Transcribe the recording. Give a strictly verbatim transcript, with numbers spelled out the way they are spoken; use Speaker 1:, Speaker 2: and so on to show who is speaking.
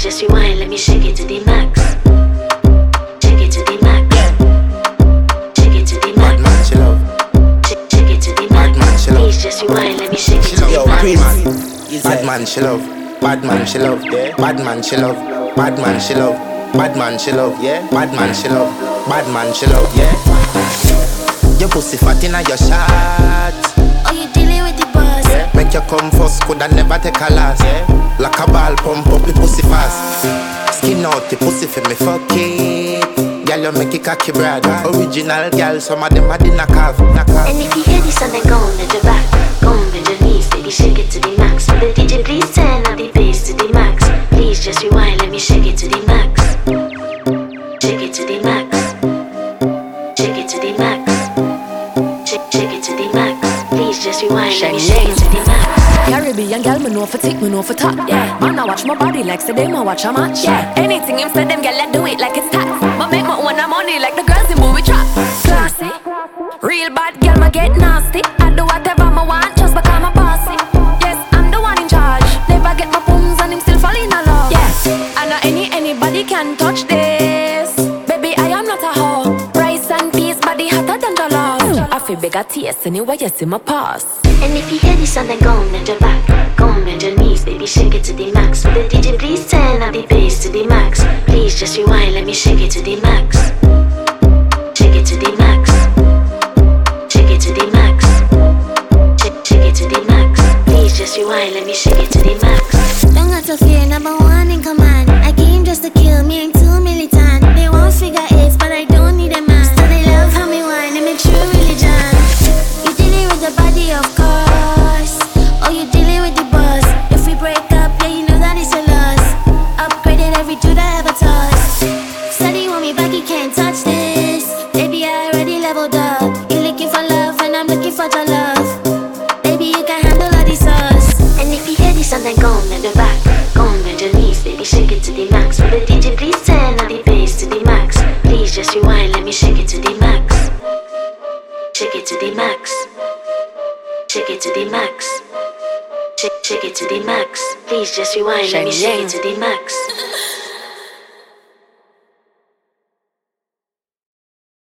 Speaker 1: just rewind, let me shake it to the max. Shake it to the max. Shake it to the max.
Speaker 2: Bad man, she love.
Speaker 1: Shake, shake it to the max.
Speaker 2: Bad man, she love.
Speaker 1: Please just rewind, let me shake it to the
Speaker 2: Yo,
Speaker 1: max.
Speaker 2: Prince. Bad man, she love. Bad man, she love. Bad man, she love. Bad man, she love. Bad man, she love. Yeah. Bad man, she love. Bad man, she love. Yeah. Your pussy fat inna your shot.
Speaker 1: Oh, you dealing with the boss?
Speaker 2: Yeah. Make you come first, coulda never take a last. Yeah. Like a ball, pump up the pussy fast. Skin out the pussy for me, fuck it. Girl, you make it cocky, brad. Original girl, some of them are the knock off.
Speaker 1: And if you hear this song, then go on bend your back. Go on bend your knees, baby, shake it to the max. Will the D J please turn up the bass to the max? Please just rewind, let me shake it to the max. Shake it to the max. Shake it to the max. Shake, shake it to the max. Please just rewind, let me shake it to the max.
Speaker 3: Caribbean girl, me know for tick, me know for top. Yeah, man, I watch my body like say them, I watch a match. Yeah, anything him say them, girl, I do it like it's tax. But make my own money like the girls in movie trap. Classy, real bad girl, ma get nasty. I do whatever I want, just because I'm bossy. Yes, I'm the one in charge. Never get my pums and him still fall in love. Yes, I know any anybody can touch this. Baby, I am not a hoe. Rice and peas, body hotter than the love. I feel bigger taste anyway, you see my pass.
Speaker 1: And if you hear this song, then go on bend your back. Go on bend your knees, baby, shake it to the max. Will the D J please turn up the bass to the max? Please just rewind, let me shake it to the max. Shake it to the max. Shake it to the max. Shake, shake it to the max. Please just rewind, let me shake it to the max.
Speaker 4: Don't got to fear, number one in command. I came just to kill, me ain't too militant. They won't figure eight, but I don't need a man. So they love how me whine and make true religion. You dealing with the body, of course. Oh, you dealing with the boss. If we break up, yeah, you know that it's a loss. Upgraded every dude I ever touched. Study want me back, you can't touch this. Baby, I already leveled up. You looking for love and I'm looking for your love. Baby, you can handle all the sauce.
Speaker 1: And if you hear this song, then go on bend your back. Go on bend your knees, baby, shake it to the max. Will the D J please turn up the bass to the max? Please just rewind, let me shake it to the max. Shake it to the max. Shake it to the max. Shake, shake it to the max. Please just rewind, let me shake it to the max.